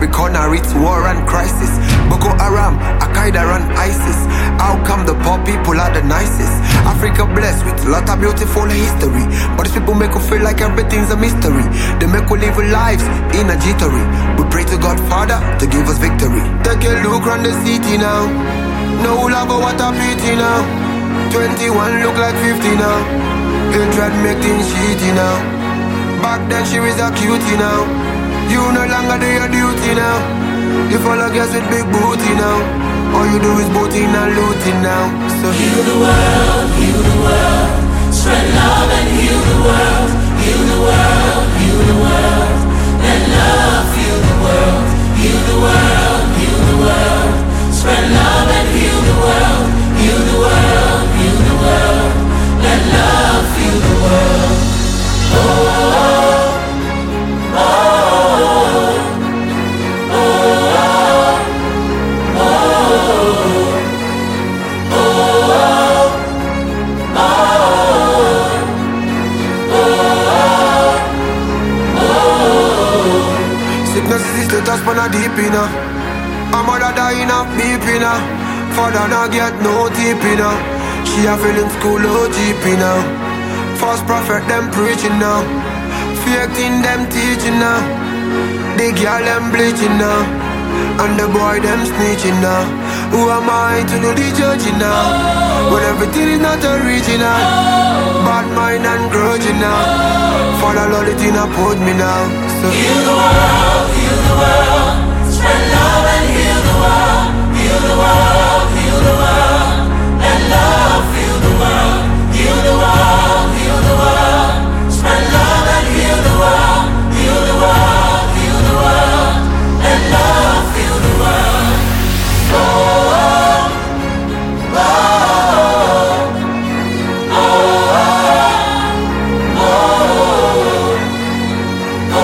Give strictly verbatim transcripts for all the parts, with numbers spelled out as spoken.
every corner it's war and crisis. Boko Haram, Al-Qaeda and ISIS. How come the poor people are the nicest? Africa blessed with a lot of beautiful history, but these people make us feel like everything's a mystery. They make us live lives in a jittery. We pray to God Father to give us victory. Take a look around the city now. No love, what a pity now. Twenty-one look like fifty now. Hatred make things shitty now. Back then she was a cutie now. You no longer do your duty now. You follow girls with big booty now. All you do is booting and looting now. So heal the world, heal the world. Spread love and heal the world. Heal the world, heal the world. Let love heal the world. Heal the world, heal the world. Spread love and heal the world. Heal the world, heal the world. Let love heal the world. Oh, oh, oh, oh, oh, oh, oh. Sickness is the touch but not deep enough. A mother dying of beeping now. Father not get no deep enough. She a feeling school O G P now. False prophet them preaching now. Fake thing them teaching now. The girl them bleaching now. And the boy them snitching now. Who am I to do the judging now? When everything is not original. Bad mind and grudging now. Father Lord it in a put me now. So heal the world, heal the world. Spread love and heal the world. Heal the world, heal the world. Let love heal the world. Heal the world, heal the world. Spread love and heal the world. Heal the world, heal the world. Let love heal the world. Oh, oh, oh, oh, oh,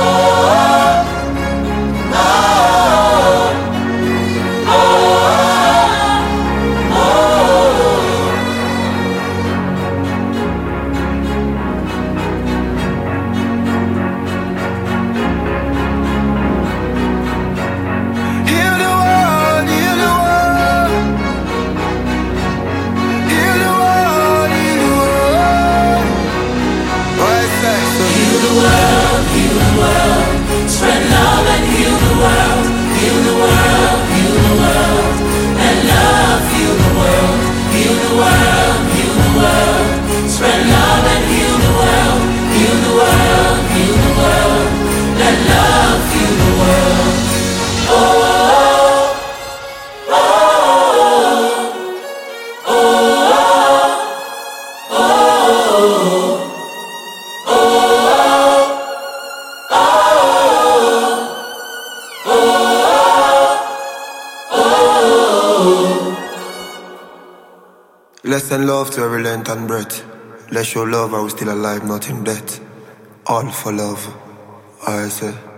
let's send love to every length and breath. Let's show love while we're still alive, not in death. All for love, I say.